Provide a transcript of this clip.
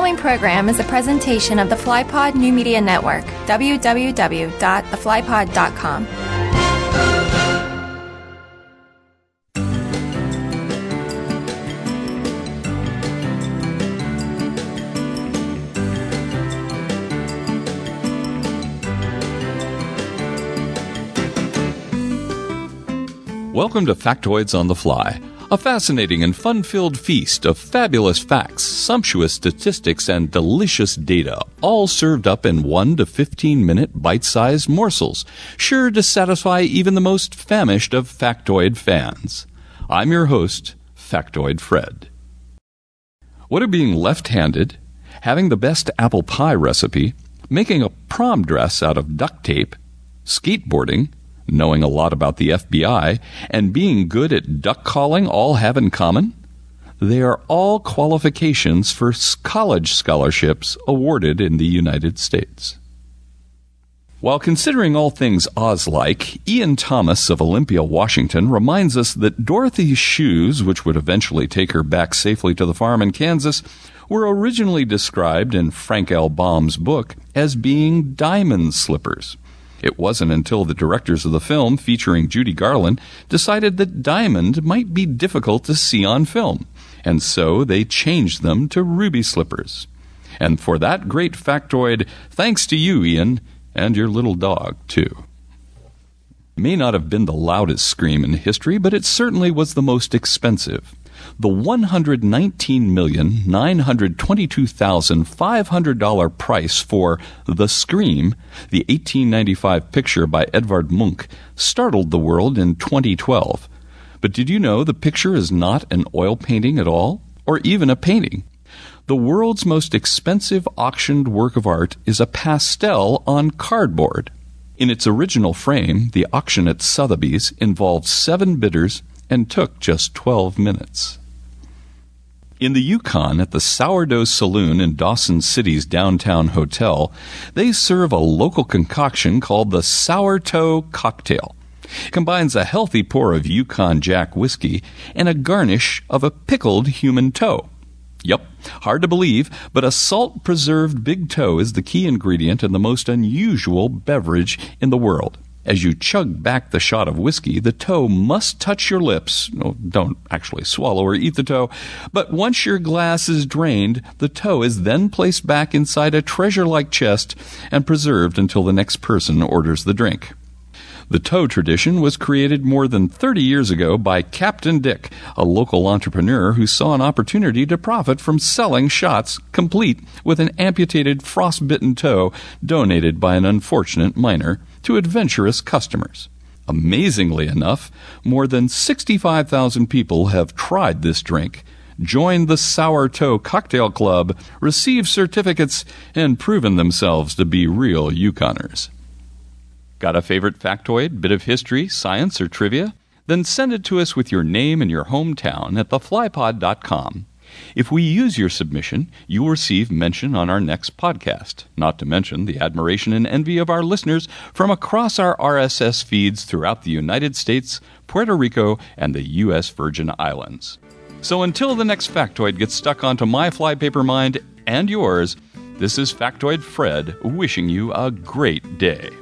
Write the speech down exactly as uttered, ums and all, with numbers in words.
following program is a presentation of the FlyPod New Media Network, w w w dot the fly pod dot com. Welcome to Factoids on the Fly, a fascinating and fun-filled feast of fabulous facts, sumptuous statistics, and delicious data, all served up in one to fifteen minute bite-sized morsels, sure to satisfy even the most famished of factoid fans. I'm your host, Factoid Fred. What are being left-handed, having the best apple pie recipe, making a prom dress out of duct tape, skateboarding, knowing a lot about the F B I, and being good at duck calling all have in common? They are all qualifications for college scholarships awarded in the United States. While considering all things Oz-like, Ian Thomas of Olympia, Washington, reminds us that Dorothy's shoes, which would eventually take her back safely to the farm in Kansas, were originally described in Frank L. Baum's book as being diamond slippers. It wasn't until the directors of the film, featuring Judy Garland, decided that diamond might be difficult to see on film, and so they changed them to ruby slippers. And for that great factoid, thanks to you, Ian, and your little dog, too. It may not have been the loudest scream in history, but it certainly was the most expensive. The one hundred nineteen million nine hundred twenty-two thousand five hundred dollars price for The Scream, the eighteen ninety-five picture by Edvard Munch, startled the world in twenty twelve. But did you know the picture is not an oil painting at all, or even a painting? The world's most expensive auctioned work of art is a pastel on cardboard. In its original frame, the auction at Sotheby's involved seven bidders and took just twelve minutes. In the Yukon, at the Sourdough Saloon in Dawson City's downtown hotel, they serve a local concoction called the Sourdough Cocktail. It combines a healthy pour of Yukon Jack whiskey and a garnish of a pickled human toe. Yup, hard to believe, but a salt-preserved big toe is the key ingredient in the most unusual beverage in the world. As you chug back the shot of whiskey, the toe must touch your lips. No, don't actually swallow or eat the toe. But once your glass is drained, the toe is then placed back inside a treasure-like chest and preserved until the next person orders the drink. The toe tradition was created more than thirty years ago by Captain Dick, a local entrepreneur who saw an opportunity to profit from selling shots complete with an amputated, frostbitten toe donated by an unfortunate miner to adventurous customers. Amazingly enough, more than sixty-five thousand people have tried this drink, joined the Sourdough Cocktail Club, received certificates, and proven themselves to be real Yukoners. Got a favorite factoid, bit of history, science, or trivia? Then send it to us with your name and your hometown at the fly pod dot com. If we use your submission, you will receive mention on our next podcast, not to mention the admiration and envy of our listeners from across our R S S feeds throughout the United States, Puerto Rico, and the U S Virgin Islands. So until the next factoid gets stuck onto my flypaper mind and yours, this is Factoid Fred wishing you a great day.